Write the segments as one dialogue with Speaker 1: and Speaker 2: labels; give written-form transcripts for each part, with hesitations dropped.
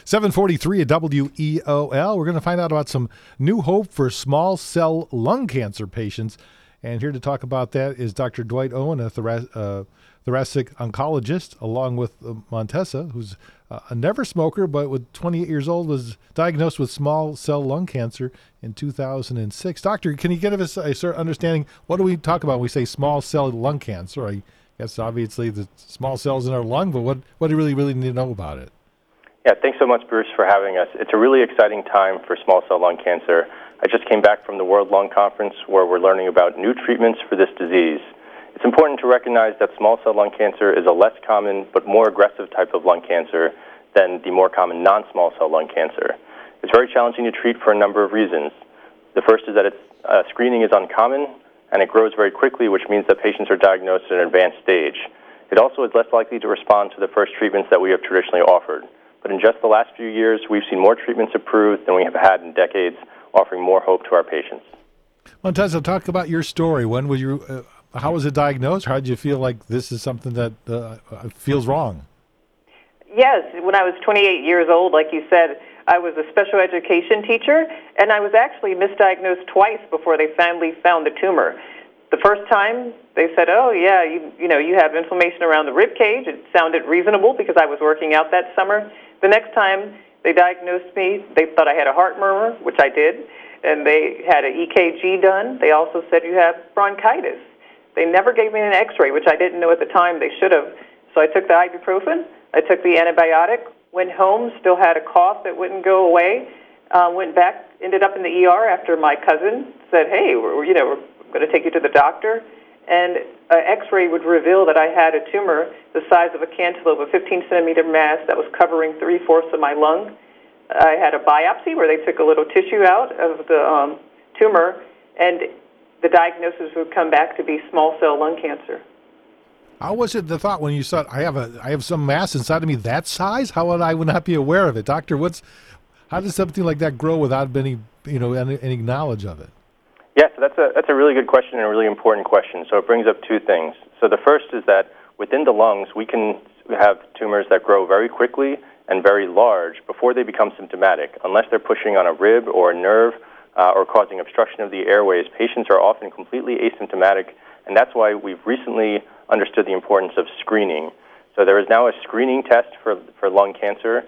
Speaker 1: 743 at WEOL. We're going to find out about some new hope for small cell lung cancer patients. And here to talk about that is Dr. Dwight Owen, a thoracic oncologist, along with Montessa, who's a never smoker, but with 28 years old, was diagnosed with small cell lung cancer in 2006. Doctor, can you give us a sort of understanding, what do we talk about when we say small cell lung cancer? I guess obviously the small cells in our lung, but what do you really need to know about it?
Speaker 2: Yeah, thanks so much, Bruce, for having us. It's a really exciting time for small cell lung cancer. I just came back from the World Lung Conference where we're learning about new treatments for this disease. It's important to recognize that small cell lung cancer is a less common but more aggressive type of lung cancer than the more common non-small cell lung cancer. It's very challenging to treat for a number of reasons. The first is that screening is uncommon and it grows very quickly, which means that patients are diagnosed at an advanced stage. It also is less likely to respond to the first treatments that we have traditionally offered. But in just the last few years, we've seen more treatments approved than we have had in decades, offering more hope to our patients.
Speaker 1: Montessa, talk about your story. When were you? How was it diagnosed? How did you feel like this is something that feels wrong?
Speaker 3: Yes, when I was 28 years old, like you said, I was a special education teacher, and I was actually misdiagnosed twice before they finally found the tumor. The first time, they said, oh, yeah, you have inflammation around the rib cage. It sounded reasonable because I was working out that summer. The next time they diagnosed me, they thought I had a heart murmur, which I did, and they had an EKG done. They also said you have bronchitis. They never gave me an x-ray, which I didn't know at the time. They should have. So I took the ibuprofen, I took the antibiotic, went home, still had a cough that wouldn't go away, went back, ended up in the ER after my cousin said, hey, we're going to take you to the doctor. And an x-ray would reveal that I had a tumor the size of a cantaloupe, a 15-centimeter mass that was covering 3/4 of my lung. I had a biopsy where they took a little tissue out of the tumor, and the diagnosis would come back to be small cell lung cancer.
Speaker 1: How was it the thought when you said, I have some mass inside of me that size? How would I not be aware of it? Doctor, how does something like that grow without any knowledge of it?
Speaker 2: Yeah, so that's a really good question and a really important question. So it brings up two things. So the first is that within the lungs, we can have tumors that grow very quickly and very large before they become symptomatic. Unless they're pushing on a rib or a nerve or causing obstruction of the airways, patients are often completely asymptomatic, and that's why we've recently understood the importance of screening. So there is now a screening test for lung cancer,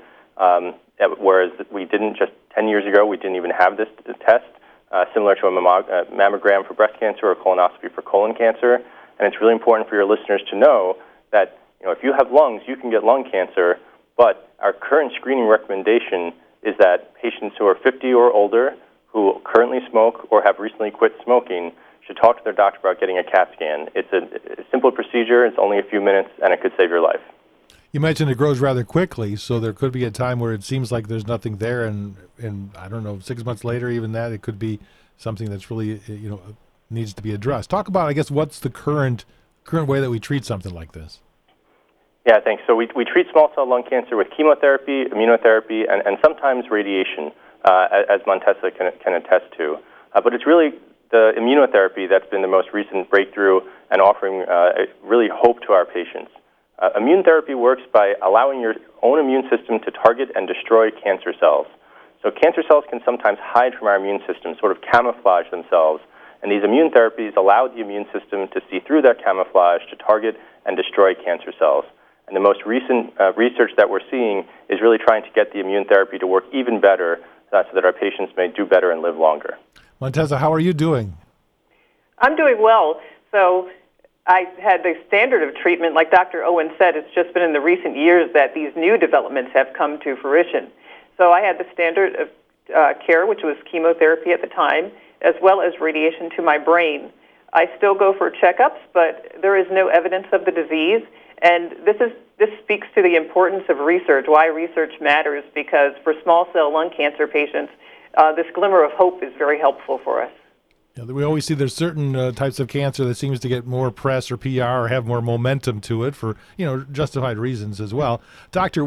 Speaker 2: whereas we didn't just 10 years ago, we didn't even have this test. Similar to a mammogram for breast cancer or colonoscopy for colon cancer. And it's really important for your listeners to know that if you have lungs, you can get lung cancer, but our current screening recommendation is that patients who are 50 or older who currently smoke or have recently quit smoking should talk to their doctor about getting a CAT scan. It's a simple procedure. It's only a few minutes, and it could save your life.
Speaker 1: You mentioned it grows rather quickly, so there could be a time where it seems like there's nothing there, and I don't know, 6 months later, even that, it could be something that's really, needs to be addressed. Talk about, I guess, what's the current way that we treat something like this?
Speaker 2: Yeah, thanks. So we treat small cell lung cancer with chemotherapy, immunotherapy, and sometimes radiation, as Montessa can attest to. But it's really the immunotherapy that's been the most recent breakthrough and offering really hope to our patients. Immune therapy works by allowing your own immune system to target and destroy cancer cells. So cancer cells can sometimes hide from our immune system, sort of camouflage themselves, and these immune therapies allow the immune system to see through that camouflage to target and destroy cancer cells. And the most recent research that we're seeing is really trying to get the immune therapy to work even better so that our patients may do better and live longer.
Speaker 1: Montessa, how are you doing?
Speaker 3: I'm doing well. So I had the standard of treatment, like Dr. Owen said. It's just been in the recent years that these new developments have come to fruition. So I had the standard of care, which was chemotherapy at the time, as well as radiation to my brain. I still go for checkups, but there is no evidence of the disease. And this speaks to the importance of research, why research matters, because for small cell lung cancer patients, this glimmer of hope is very helpful for us.
Speaker 1: Yeah, we always see there's certain types of cancer that seems to get more press or PR or have more momentum to it for justified reasons as well. Doctor,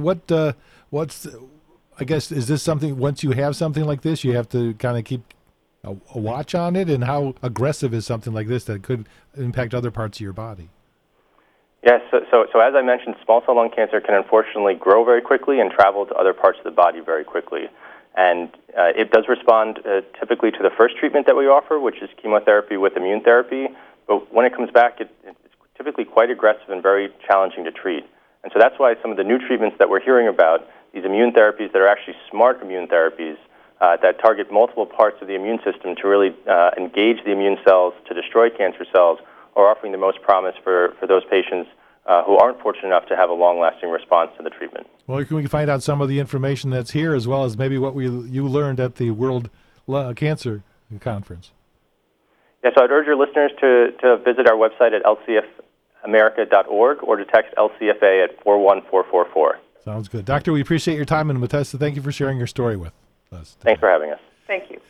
Speaker 1: I guess, is this something, once you have something like this, you have to kind of keep a watch on it, and how aggressive is something like this that could impact other parts of your body?
Speaker 2: Yes, so as I mentioned, small cell lung cancer can unfortunately grow very quickly and travel to other parts of the body very quickly. And it does respond typically to the first treatment that we offer, which is chemotherapy with immune therapy. But when it comes back, it's typically quite aggressive and very challenging to treat. And so that's why some of the new treatments that we're hearing about, these immune therapies that are actually smart immune therapies that target multiple parts of the immune system to really engage the immune cells to destroy cancer cells, are offering the most promise for those patients who aren't fortunate enough to have a long-lasting response to the treatment.
Speaker 1: Well, we can find out some of the information that's here, as well as maybe what you learned at the World Cancer Conference.
Speaker 2: Yeah, so I'd urge your listeners to visit our website at lcfamerica.org or to text LCFA at 41444.
Speaker 1: Sounds good. Doctor, we appreciate your time, and Bethesda, thank you for sharing your story with us today.
Speaker 2: Thanks for having us.
Speaker 3: Thank you.